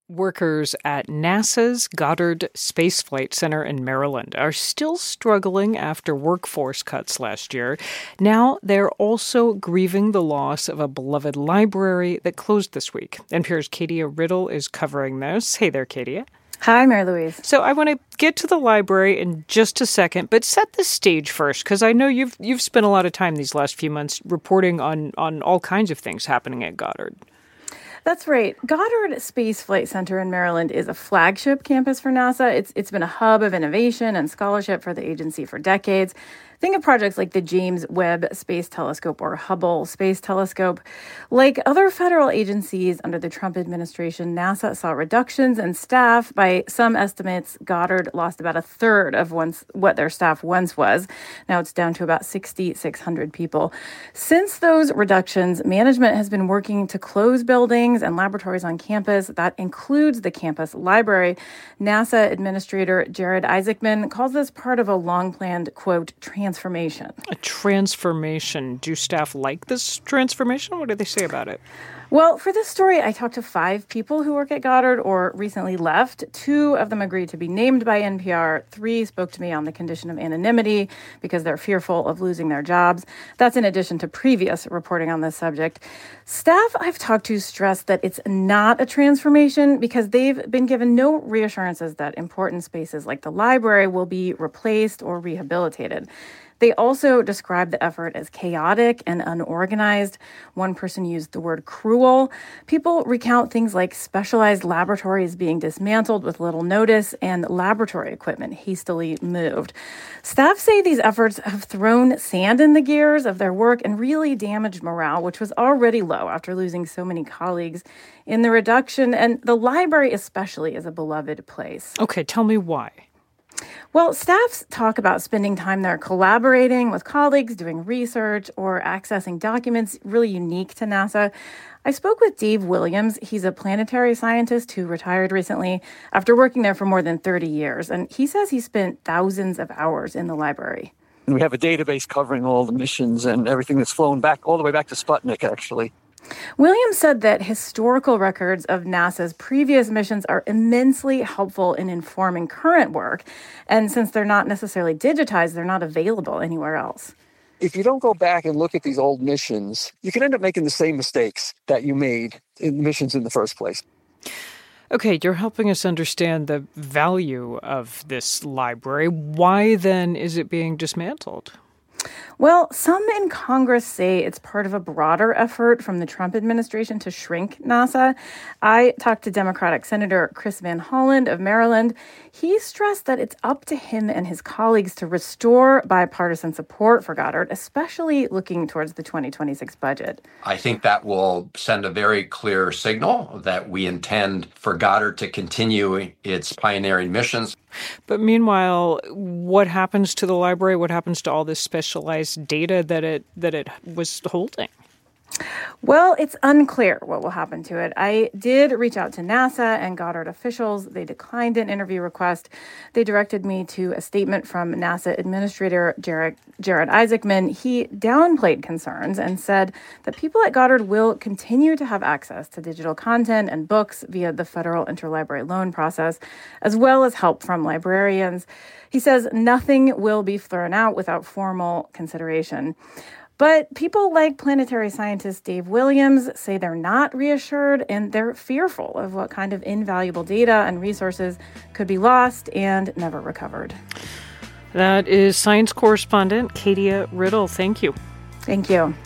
Workers at NASA's Goddard Space Flight Center in Maryland are still struggling after workforce cuts last year. Now they're also grieving the loss of a beloved library that closed this week. NPR's Katia Riddle is covering this. Hey there, Katia. Hi, Mary Louise. So I want to get to the library in just a second, but set the stage first, because I know you've spent a lot of time these last few months reporting on all kinds of things happening at Goddard. That's right. Goddard Space Flight Center in Maryland is a flagship campus for NASA. It's been a hub of innovation and scholarship for the agency for decades. Think of projects like the James Webb Space Telescope or Hubble Space Telescope. Like other federal agencies under the Trump administration, NASA saw reductions in staff. By some estimates, Goddard lost about a third of what their staff once was. Now it's down to about 6,600 people. Since those reductions, management has been working to close buildings and laboratories on campus. That includes the campus library. NASA Administrator Jared Isaacman calls this part of a long-planned, quote, transformation. A transformation. Do staff like this transformation? What do they say about it? Well, for this story, I talked to 5 people who work at Goddard or recently left. 2 of them agreed to be named by NPR. 3 spoke to me on the condition of anonymity because they're fearful of losing their jobs. That's in addition to previous reporting on this subject. Staff I've talked to stress that it's not a transformation because they've been given no reassurances that important spaces like the library will be replaced or rehabilitated. They also described the effort as chaotic and unorganized. One person used the word cruel. People recount things like specialized laboratories being dismantled with little notice and laboratory equipment hastily moved. Staff say these efforts have thrown sand in the gears of their work and really damaged morale, which was already low after losing so many colleagues in the reduction. And the library especially is a beloved place. Okay, tell me why. Well, staffs talk about spending time there collaborating with colleagues, doing research, or accessing documents really unique to NASA. I spoke with Dave Williams. He's a planetary scientist who retired recently after working there for more than 30 years. And he says he spent thousands of hours in the library. And we have a database covering all the missions and everything that's flown back all the way back to Sputnik, actually. Williams said that historical records of NASA's previous missions are immensely helpful in informing current work. And since they're not necessarily digitized, they're not available anywhere else. If you don't go back and look at these old missions, you can end up making the same mistakes that you made in missions in the first place. Okay, you're helping us understand the value of this library. Why then is it being dismantled? Well, some in Congress say it's part of a broader effort from the Trump administration to shrink NASA. I talked to Democratic Senator Chris Van Hollen of Maryland. He stressed that it's up to him and his colleagues to restore bipartisan support for Goddard, especially looking towards the 2026 budget. I think that will send a very clear signal that we intend for Goddard to continue its pioneering missions. But meanwhile, what happens to the library? What happens to all this specialized data that it was holding? Well, it's unclear what will happen to it. I did reach out to NASA and Goddard officials. They declined an interview request. They directed me to a statement from NASA Administrator Jared Isaacman. He downplayed concerns and said that people at Goddard will continue to have access to digital content and books via the federal interlibrary loan process, as well as help from librarians. He says nothing will be thrown out without formal consideration. But people like planetary scientist Dave Williams say they're not reassured and they're fearful of what kind of invaluable data and resources could be lost and never recovered. That is science correspondent Katia Riddle. Thank you. Thank you.